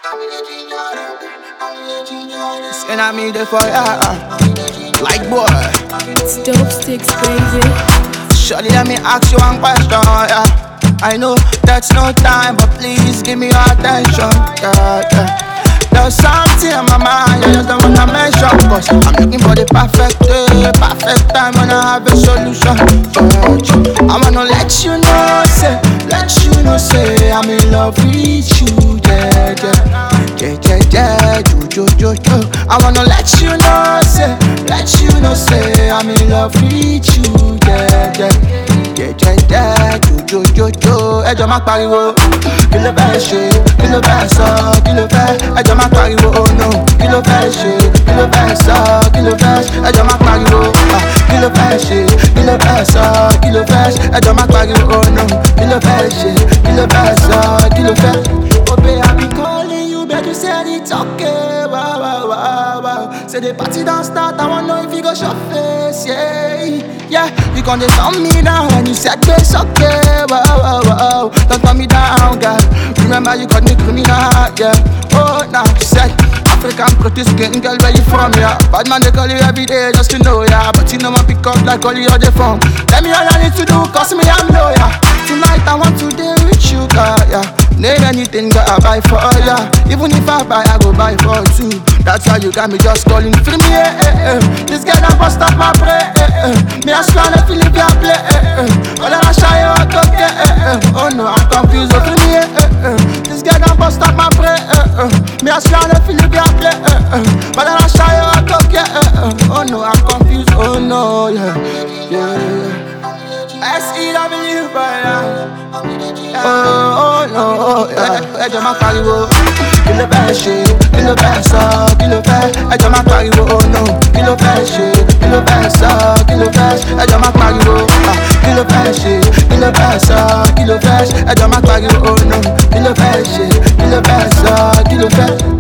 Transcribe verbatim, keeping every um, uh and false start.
Send I me there for ya, like boy. It's dope sticks, baby. Shorty, let me ask you one question, yeah. I know that's no time, but please give me your attention, yeah, yeah. There's something in my mind, I just don't wanna mention, cause I'm looking for the perfect day, perfect time when I have a solution, yeah. I wanna let you know, say, let you know, say I'm in love with you, yeah, yeah. Yeah, yeah, yeah, jo, jo, jo, jo. I wanna let you know, say, let you know, say I'm in love with you, yeah, yeah. Yeah, yeah, yeah, jo, jo, jo, jo. Ẹjọ́ má pariwo, kí ló fẹ́ ṣe, kí ló fẹ́ sọ, kí ló fẹ́. Ẹjọ́ má pariwo, oh no, kí ló fẹ́ ṣe, kí ló fẹ́ sọ, kí ló fẹ́. Ẹjọ́ má pariwo, ah, kí ló fẹ́ ṣe, kí ló fẹ́ sọ, kí ló fẹ́. Ẹjọ́ má pariwo, oh no, kí ló fẹ́ ṣe, kí ló fẹ́ sọ, kí ló fẹ́. Oh babe, I be calling you, but you said it's okay, wow, wow, wow, wow. Say the party don't start, I wanna know if you go show face, yeah. Yeah, you gonna turn me down when you said it's okay, wow, wow, wow. Don't turn me down, girl. Remember you called me criminal, yeah. Oh, now you said African pretty skin, girl, where you from, yeah. Bad man, they call you every day just to know, yeah. But you know my pick up like all you other phone. Tell me all I need to do, cause me I'm loyal. Tonight I want to deal with you, girl, yeah. Name anything that I buy for ya. Even if I buy, I go buy for two. That's why you got me just calling free me, eh, eh, eh. This girl done bust up my brain, eh, eh. Me a swan and Philip ya play, eh, eh. All I shy you out, okay, eh, eh. Oh no, I'm confused, oh free me, eh, eh, eh. This girl done bust up my brain, eh, eh. Me a swan and Philip ya play, eh, eh. All I shy you out, okay, eh, eh. Oh no, I'm confused, oh no, yeah, yeah, yeah. S E W, oh, oh no, ẹjọ́ má pariwo, kí ló fẹ́ ṣe, kí ló fẹ́ sọ, kí ló fẹ́. Ẹjọ́ má pariwo, oh no, kí ló fẹ́ ṣe, kí ló fẹ́ sọ, kí ló fẹ́. Ẹjọ́ má pariwo, kí ló fẹ́ ṣe, kí ló fẹ́ sọ, kí ló fẹ́. Ẹjọ́ má pariwo, oh no, kí ló fẹ́ ṣe, kí ló fẹ́ sọ, kí ló fẹ́.